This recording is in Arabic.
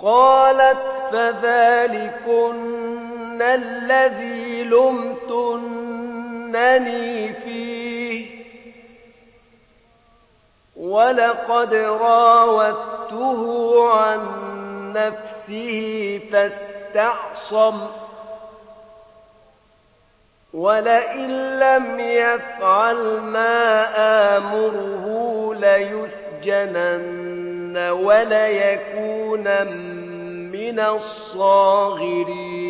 قالت فذلكن الذي لمتنني فيه ولقد راودته عن نفسه فاستعصم ولئن لم يفعل ما آمره ليسجنن وليكون من الصاغرين